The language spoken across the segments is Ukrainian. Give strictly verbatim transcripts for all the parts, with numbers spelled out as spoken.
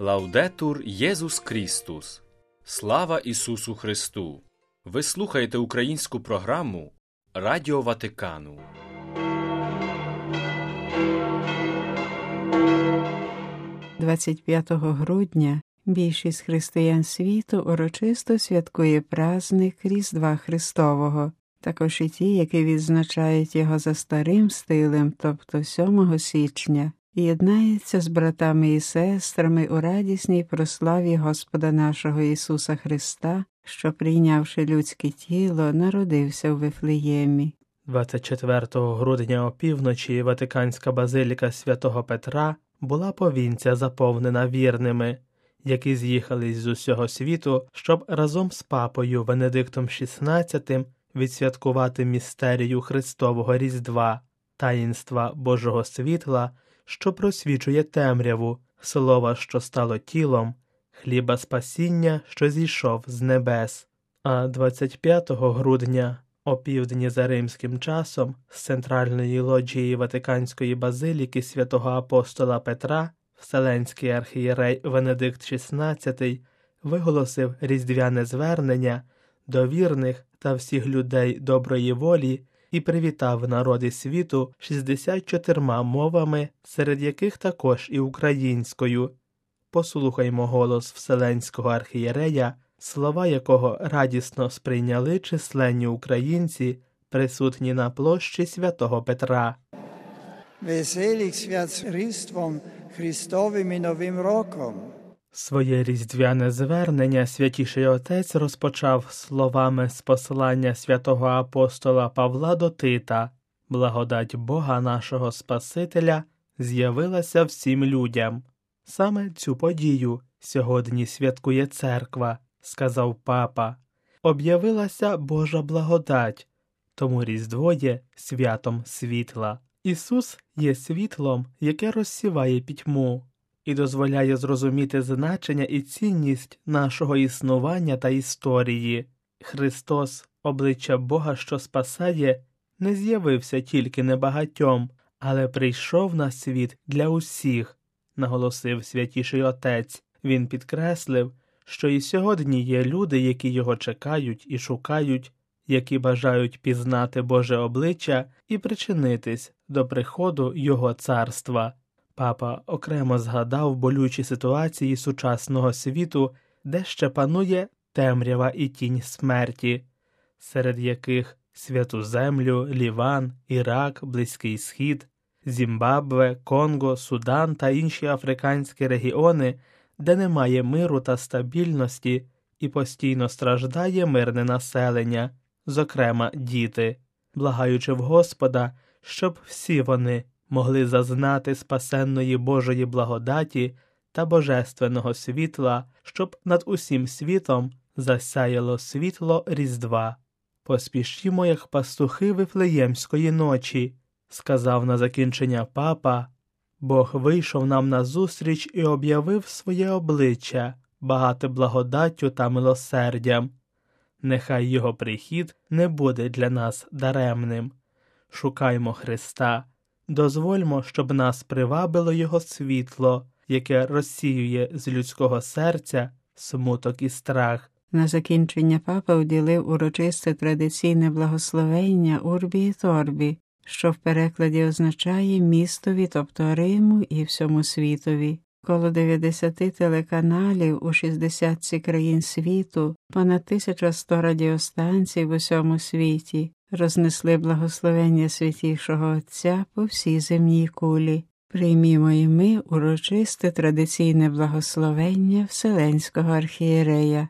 Лаудетур Єсус Крістус. Слава Ісусу Христу! Ви слухаєте українську програму Радіо Ватикану. двадцять п'ятого грудня більшість християн світу урочисто святкує праздник Різдва Христового, також і ті, які відзначають його за старим стилем, тобто сьомого січня, і єднаються з братами і сестрами у радісній прославі Господа нашого Ісуса Христа, що, прийнявши людське тіло, народився у Вифлеємі. двадцять четвертого грудня опівночі Ватиканська базиліка святого Петра була повінця заповнена вірними, які з'їхались з усього світу, щоб разом з папою Венедиктом шістнадцятим відсвяткувати містерію Христового Різдва, таїнства Божого світла, що просвічує темряву, слова, що стало тілом, хліба спасіння, що зійшов з небес. А двадцять п'ятого грудня, опівдні за римським часом, з центральної лоджії Ватиканської базиліки святого апостола Петра, Вселенський архієрей Венедикт шістнадцятий виголосив різдвяне звернення до вірних та всіх людей доброї волі і привітав народи світу шістдесят чотирма мовами, серед яких також і українською. Послухаймо голос Вселенського архієрея, слова якого радісно сприйняли численні українці, присутні на площі святого Петра. Веселих свят з Різдвом Христовим і Новим роком. Своє різдвяне звернення Святіший Отець розпочав словами з послання святого апостола Павла до Тита: «Благодать Бога нашого Спасителя з'явилася всім людям». Саме цю подію сьогодні святкує церква, сказав папа. Об'явилася Божа благодать, тому Різдво є святом світла. Ісус є світлом, яке розсіває пітьму і дозволяє зрозуміти значення і цінність нашого існування та історії. Христос, обличчя Бога, що спасає, не з'явився тільки небагатьом, але прийшов на світ для усіх, наголосив Святіший Отець. Він підкреслив, що і сьогодні є люди, які його чекають і шукають, які бажають пізнати Боже обличчя і причинитись до приходу Його царства. Папа окремо згадав болючі ситуації сучасного світу, де ще панує темрява і тінь смерті, серед яких Святу Землю, Ліван, Ірак, Близький Схід, Зімбабве, Конго, Судан та інші африканські регіони, де немає миру та стабільності і постійно страждає мирне населення, зокрема діти, благаючи в Господа, щоб всі вони могли зазнати спасенної Божої благодаті та божественного світла, щоб над усім світом засяяло світло Різдва. «Поспішімо, як пастухи Вифлеємської ночі», сказав на закінчення папа. Бог вийшов нам назустріч і об'явив своє обличчя, багате благодаттю та милосердям. Нехай Його прихід не буде для нас даремним. Шукаймо Христа, дозвольмо, щоб нас привабило Його світло, яке розсіює з людського серця смуток і страх. На закінчення папа уділив урочисте традиційне благословення Урбі і Торбі, що в перекладі означає «містові», тобто Риму і всьому світові. Коло дев'ятдесяти телеканалів у шістдесятці країн світу, понад тисяча сто радіостанцій в усьому світі рознесли благословення Святішого Отця по всій земній кулі. Приймімо і ми урочисте традиційне благословення Вселенського архієрея.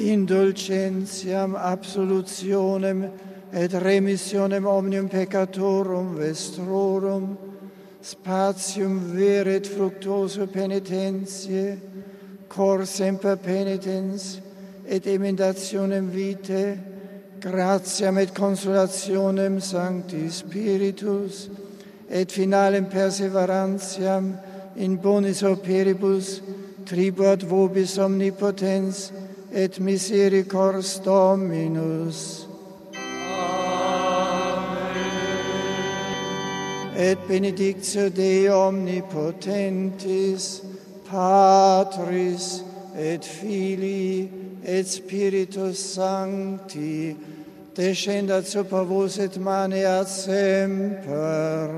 Indulgentiam absolutionem et remissionem omnium peccatorum vestrorum, spatium veret fructuoso penitentiae, cor semper penitens et emendationem vitae, gratiam et consolationem Sancti Spiritus, et finalem perseverantiam in bonis operibus tribuat vobis omnipotens et misericors Dominus. Et benedictio Dei omnipotentis, Patris et Filii et Spiritus Sancti, descendat super vos et maneat semper.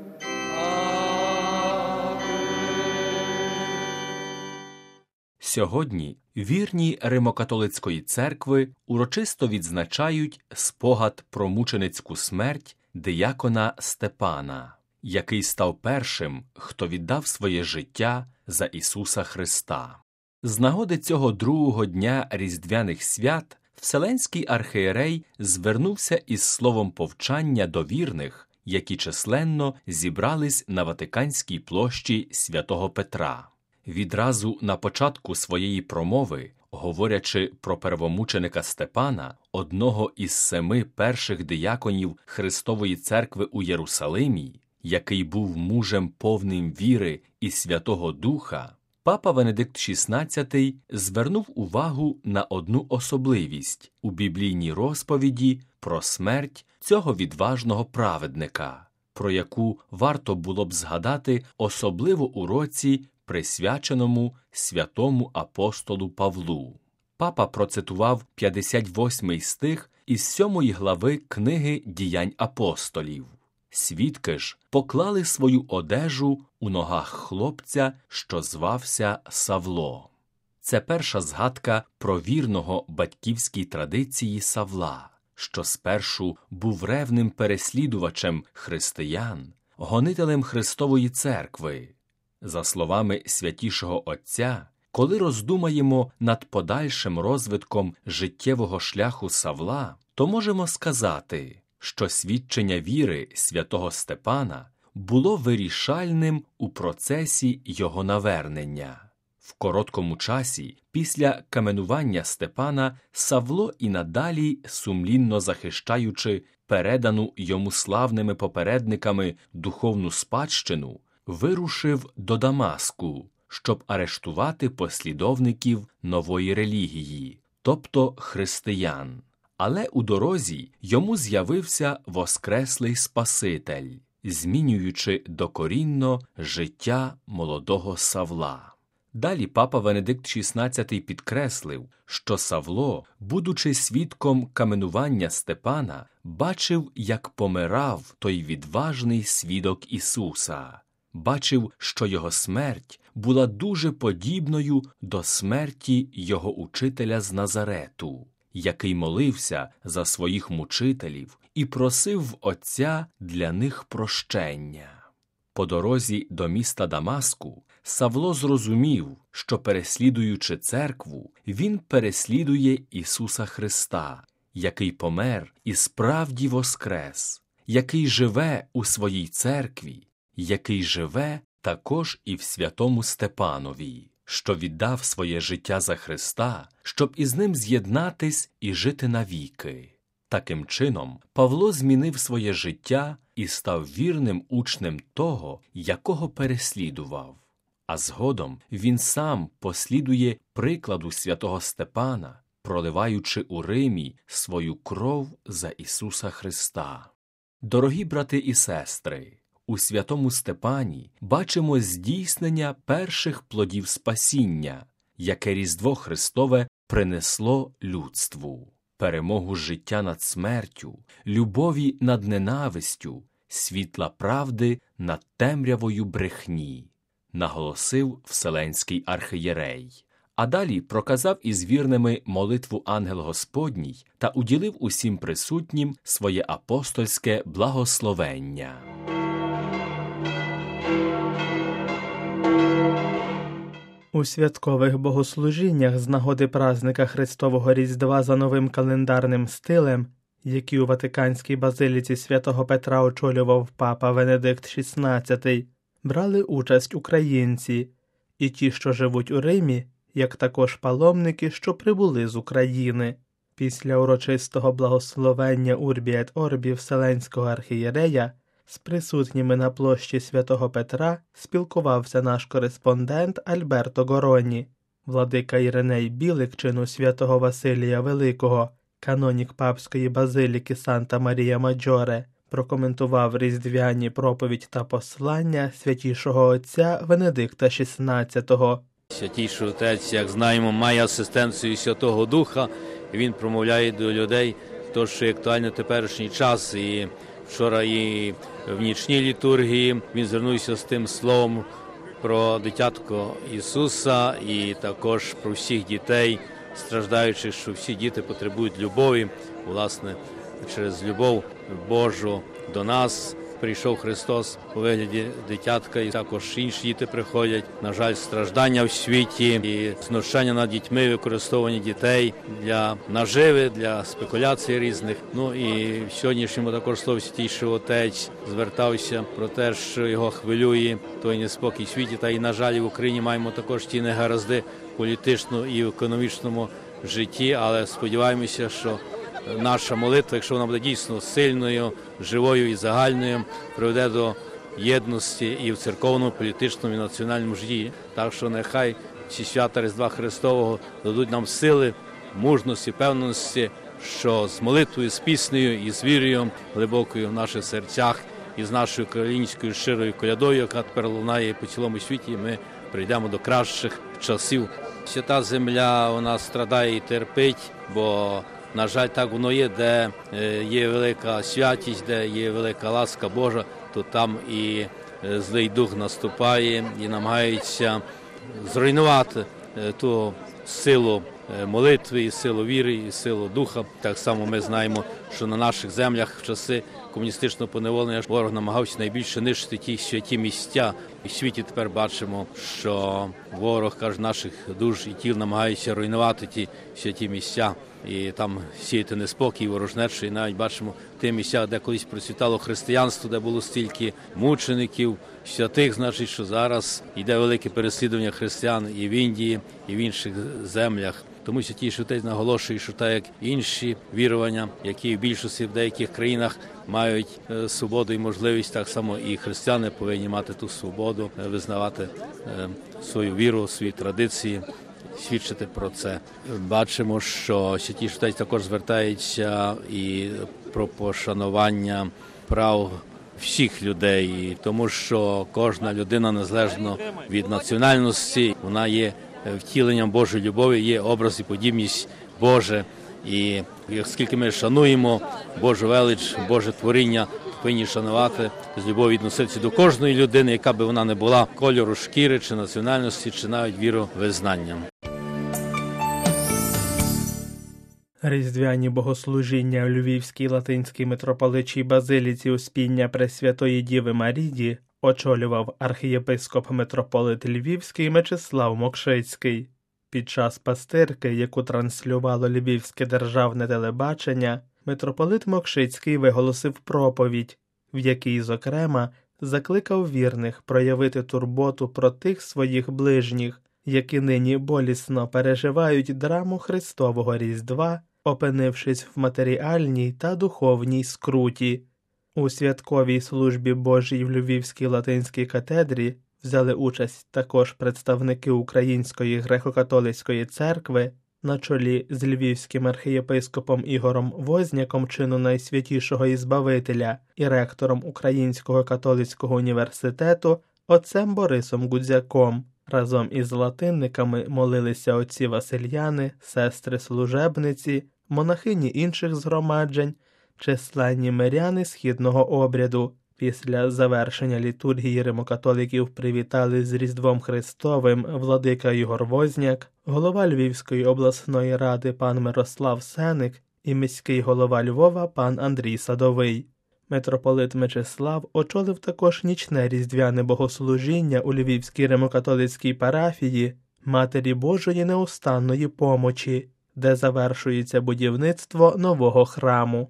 Сьогодні вірні Римо-католицької церкви урочисто відзначають спогад про мученицьку смерть диякона Степана, який став першим, хто віддав своє життя за Ісуса Христа. З нагоди цього другого дня Різдвяних свят Вселенський архієрей звернувся із словом повчання до вірних, які численно зібрались на Ватиканській площі Святого Петра. Відразу на початку своєї промови, говорячи про первомученика Степана, одного із семи перших дияконів Христової церкви у Єрусалимі, який був мужем повним віри і Святого Духа, папа Венедикт шістнадцятий звернув увагу на одну особливість у біблійній розповіді про смерть цього відважного праведника, про яку варто було б згадати особливо у році, присвяченому святому апостолу Павлу. Папа процитував п'ятдесят восьмий стих із сьомої глави книги «Діянь апостолів». Свідки ж поклали свою одежу у ногах хлопця, що звався Савло. Це перша згадка про вірного батьківській традиції Савла, що спершу був ревним переслідувачем християн, гонителем Христової церкви. За словами Святішого Отця, коли роздумаємо над подальшим розвитком життєвого шляху Савла, то можемо сказати, що свідчення віри святого Степана було вирішальним у процесі його навернення. В короткому часі після каменування Степана Савло і надалі, сумлінно захищаючи передану йому славними попередниками духовну спадщину, вирушив до Дамаску, щоб арештувати послідовників нової релігії, тобто християн. Але у дорозі йому з'явився воскреслий Спаситель, змінюючи докорінно життя молодого Савла. Далі папа Венедикт шістнадцятий підкреслив, що Савло, будучи свідком каменування Степана, бачив, як помирав той відважний свідок Ісуса. Бачив, що його смерть була дуже подібною до смерті його учителя з Назарету, який молився за своїх мучителів і просив в Отця для них прощення. По дорозі до міста Дамаску Савло зрозумів, що, переслідуючи церкву, він переслідує Ісуса Христа, який помер і справді воскрес, який живе у своїй церкві, який живе також і в святому Степанові, що віддав своє життя за Христа, щоб із ним з'єднатись і жити навіки. Таким чином, Павло змінив своє життя і став вірним учнем того, якого переслідував. А згодом він сам послідує прикладу святого Степана, проливаючи у Римі свою кров за Ісуса Христа. Дорогі брати і сестри, у святому Степані бачимо здійснення перших плодів спасіння, яке Різдво Христове принесло людству. Перемогу життя над смертю, любові над ненавистю, світла правди над темрявою брехні, наголосив Вселенський архієрей. А далі проказав із вірними молитву Ангел Господній та уділив усім присутнім своє апостольське благословення. У святкових богослужіннях з нагоди празника Христового Різдва за новим календарним стилем, які у Ватиканській базиліці святого Петра очолював папа Венедикт шістнадцятий, брали участь українці, і ті, що живуть у Римі, як також паломники, що прибули з України. Після урочистого благословення Урбі ет Орбі Вселенського архієрея з присутніми на площі святого Петра спілкувався наш кореспондент Альберто Гороні. Владика Іриней Білик чину святого Василія Великого, канонік папської базиліки Санта Марія Маджоре, прокоментував різдвяні проповідь та послання святішого отця Венедикта шістнадцятого. Святіший отець, як знаємо, має асистенцію Святого Духа, і він промовляє до людей те, що є актуально теперішній час. І вчора і в нічній літургії він звернувся з тим словом про дитятко Ісуса і також про всіх дітей, страждаючих, що всі діти потребують любові. Власне, через любов Божу до нас прийшов Христос у вигляді дитятка, і також інші діти приходять. На жаль, страждання в світі і знущання над дітьми, використовування дітей для наживи, для спекуляцій різних. Ну і в сьогоднішньому також слово Святіший Отець звертався про те, що його хвилює той неспокій в світі. Та і, на жаль, в Україні маємо також ті негаразди в політичному і в економічному житті, але сподіваємося, що наша молитва, якщо вона буде дійсно сильною, живою і загальною, приведе до єдності і в церковному, політичному і національному житті. Так що нехай ці свята Різдва Христового дадуть нам сили, мужності, певності, що з молитвою, з піснею і з вірою глибокою в наших серцях і з нашою українською щирою колядою, яка тепер лунає по цілому світі, ми прийдемо до кращих часів. Свята земля, вона страдає і терпить, бо на жаль, так воно є, де є велика святість, де є велика ласка Божа, то там і злий дух наступає і намагається зруйнувати ту силу молитви, і силу віри, і силу духа. Так само ми знаємо, що на наших землях в часи комуністичного поневолення ворог намагався найбільше нищити ті святі місця. І в світі тепер бачимо, що ворог, каже, наших душ і тіл намагається руйнувати ті святі місця. І там сіяти неспокій, ворожнечу, і навіть бачимо ті місця, де колись процвітало християнство, де було стільки мучеників, святих, значить, що зараз йде велике переслідування християн і в Індії, і в інших землях. Тому Святіший Отець наголошує, що так як інші вірування, які в більшості в деяких країнах мають свободу і можливість, так само і християни повинні мати ту свободу, визнавати свою віру, свої традиції, свідчити про це. Бачимо, що Святіший Отець також звертається і про пошанування прав всіх людей, тому що кожна людина, незалежно від національності, вона є втіленням Божої любові, є образ і подібність Боже. І оскільки ми шануємо Божу велич, Боже творіння, повинні шанувати, з любов'ю відноситися до кожної людини, яка би вона не була, кольору шкіри, чи національності, чи навіть віровизнання. Різдвяні богослужіння у Львівській латинській митрополичій базиліці Успіння Пресвятої Діви Марії очолював архієпископ-митрополит Львівський Мечислав Мокшицький. Під час пастирки, яку транслювало Львівське державне телебачення, митрополит Мокшицький виголосив проповідь, в якій, зокрема, закликав вірних проявити турботу про тих своїх ближніх, які нині болісно переживають драму Христового Різдва, опинившись в матеріальній та духовній скруті. У святковій службі Божій в Львівській латинській катедрі взяли участь також представники Української греко-католицької церкви на чолі з львівським архієпископом Ігорем Возняком чину Найсвятішого Ізбавителя і ректором Українського католицького університету отцем Борисом Гудзяком. Разом із латинниками молилися отці Васильяни, сестри-служебниці, монахині інших згромаджень, численні миряни східного обряду. Після завершення літургії римокатоликів привітали з Різдвом Христовим владика Ігор Возняк, голова Львівської обласної ради пан Мирослав Сеник і міський голова Львова пан Андрій Садовий. Митрополит Мечислав очолив також нічне різдвяне богослужіння у Львівській римокатолицькій парафії Матері Божої неустанної помочі, де завершується будівництво нового храму.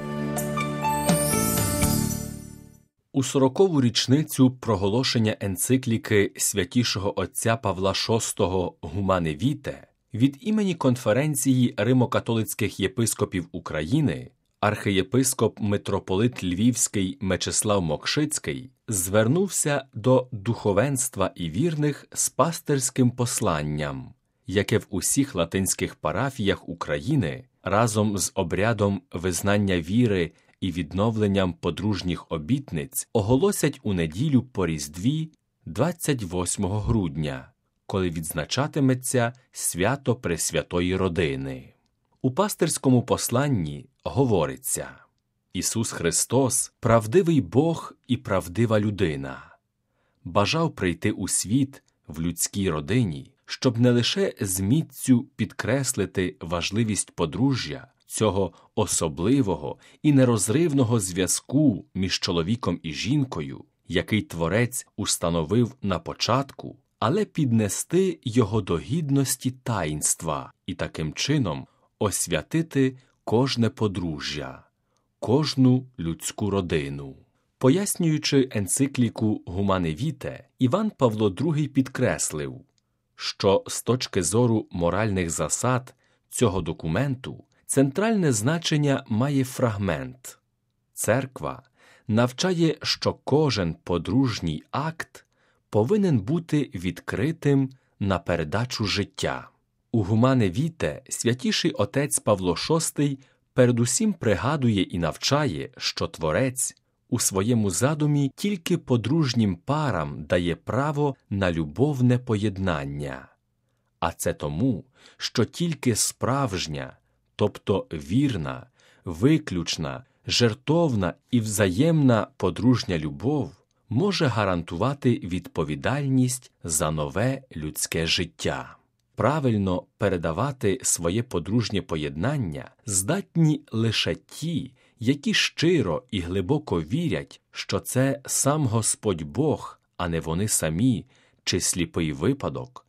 У сорокову річницю проголошення енцикліки Святішого отця Павла шостого «Гумане Віте» від імені Конференції римокатолицьких єпископів України архієпископ-митрополит Львівський Мечислав Мокшицький звернувся до духовенства і вірних з пастирським посланням, яке в усіх латинських парафіях України разом з обрядом визнання віри і відновленням подружніх обітниць оголосять у неділю по Різдві двадцять восьмого грудня, коли відзначатиметься свято Пресвятої Родини. У пастирському посланні говориться: «Ісус Христос – правдивий Бог і правдива людина. Бажав прийти у світ в людській родині, щоб не лише з міццю підкреслити важливість подружжя, цього особливого і нерозривного зв'язку між чоловіком і жінкою, який Творець установив на початку, але піднести його до гідності таїнства і таким чином освятити кожне подружжя, кожну людську родину». Пояснюючи енцикліку «Humane Vitae», Іван Павло другий підкреслив, що з точки зору моральних засад цього документу центральне значення має фрагмент. Церква навчає, що кожен подружній акт повинен бути відкритим на передачу життя. У «Humane Vitae» святіший отець Павло шостий передусім пригадує і навчає, що Творець у своєму задумі тільки подружнім парам дає право на любовне поєднання. А це тому, що тільки справжня, тобто вірна, виключна, жертовна і взаємна подружня любов може гарантувати відповідальність за нове людське життя. Правильно передавати своє подружнє поєднання здатні лише ті, які щиро і глибоко вірять, що це сам Господь Бог, а не вони самі, чи сліпий випадок,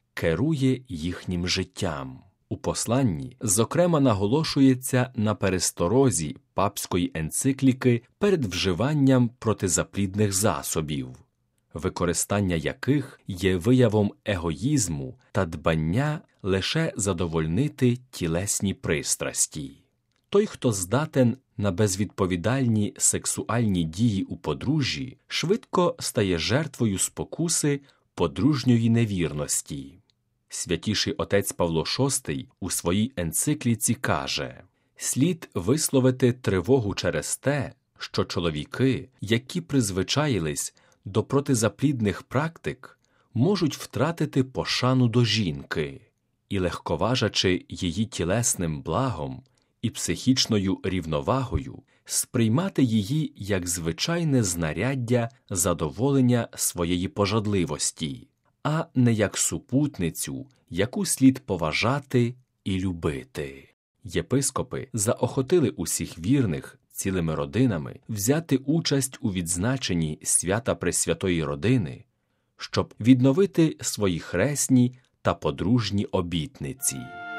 керує їхнім життям. У посланні, зокрема, наголошується на пересторозі папської енцикліки перед вживанням протизаплідних засобів, використання яких є виявом егоїзму та дбання лише задовольнити тілесні пристрасті. Той, хто здатен на безвідповідальні сексуальні дії у подружжі, швидко стає жертвою спокуси подружньої невірності. Святіший отець Павло шостий у своїй енцикліці каже: «Слід висловити тривогу через те, що чоловіки, які призвичаїлись до протизаплідних практик, можуть втратити пошану до жінки і, легковажачи її тілесним благом і психічною рівновагою, сприймати її як звичайне знаряддя задоволення своєї пожадливості, а не як супутницю, яку слід поважати і любити». Єпископи заохотили усіх вірних цілими родинами взяти участь у відзначенні свята Пресвятої Родини, щоб відновити свої хресні та подружні обітниці.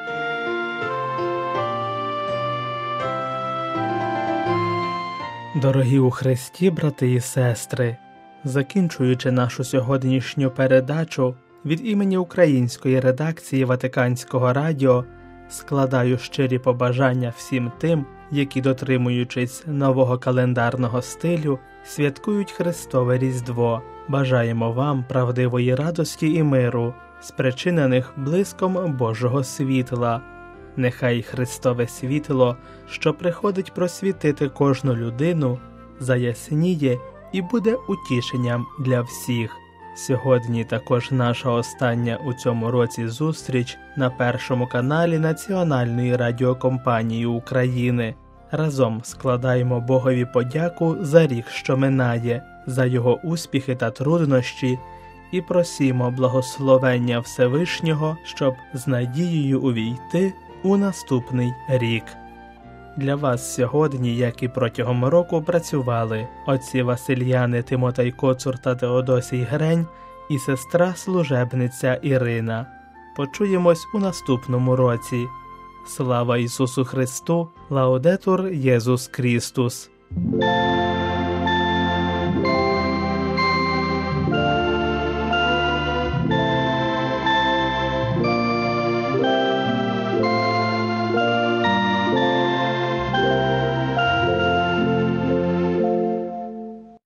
Дорогі у Христі, брати і сестри, закінчуючи нашу сьогоднішню передачу, від імені української редакції Ватиканського радіо складаю щирі побажання всім тим, які, дотримуючись нового календарного стилю, святкують Христове Різдво. Бажаємо вам правдивої радості і миру, спричинених блиском Божого світла. Нехай Христове світло, що приходить просвітити кожну людину, заясніє і буде утішенням для всіх. Сьогодні також наша остання у цьому році зустріч на першому каналі Національної радіокомпанії України. Разом складаємо Богові подяку за рік, що минає, за його успіхи та труднощі, і просімо благословення Всевишнього, щоб з надією увійти у наступний рік. Для вас сьогодні, як і протягом року, працювали отці Васильяни Тимотей Коцур та Теодосій Грень і сестра-служебниця Ірина. Почуємось у наступному році. Слава Ісусу Христу! Лаудетур Єсус Христос!